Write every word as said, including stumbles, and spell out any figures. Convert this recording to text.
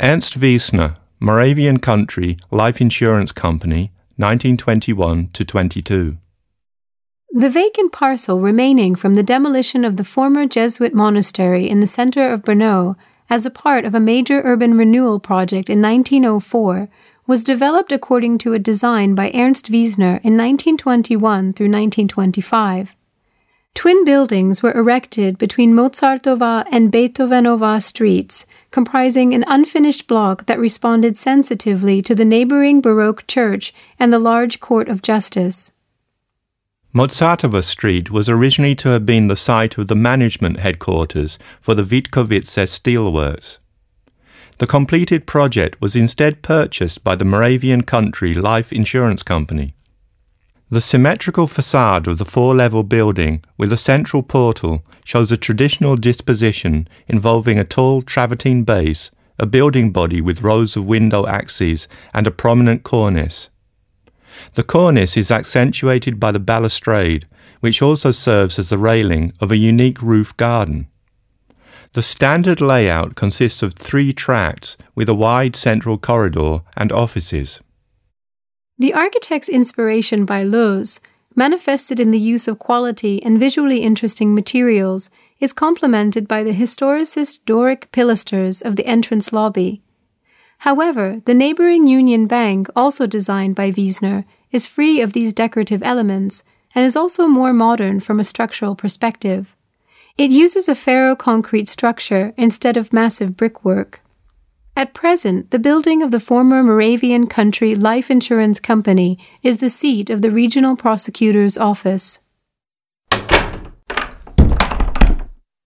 Ernst Wiesner, Moravian Country Life Insurance Company, nineteen twenty-one to twenty-two. The vacant parcel remaining from the demolition of the former Jesuit monastery in the center of Brno as a part of a major urban renewal project in nineteen oh four was developed according to a design by Ernst Wiesner in nineteen twenty-one through nineteen twenty-five. Twin buildings were erected between Mozartova and Beethovenova streets, comprising an unfinished block that responded sensitively to the neighboring Baroque church and the large court of justice. Mozartova Street was originally to have been the site of the management headquarters for the Witkowice Steelworks. The completed project was instead purchased by the Moravian Country Life Insurance Company. The symmetrical facade of the four-level building with a central portal shows a traditional disposition involving a tall travertine base, a building body with rows of window axes, and a prominent cornice. The cornice is accentuated by the balustrade, which also serves as the railing of a unique roof garden. The standard layout consists of three tracts with a wide central corridor and offices. The architect's inspiration by Loos, manifested in the use of quality and visually interesting materials, is complemented by the historicist Doric pilasters of the entrance lobby. However, the neighboring Union Bank, also designed by Wiesner, is free of these decorative elements and is also more modern from a structural perspective. It uses a ferro-concrete structure instead of massive brickwork. At present, the building of the former Moravian Country Life Insurance Company is the seat of the Regional Prosecutor's Office.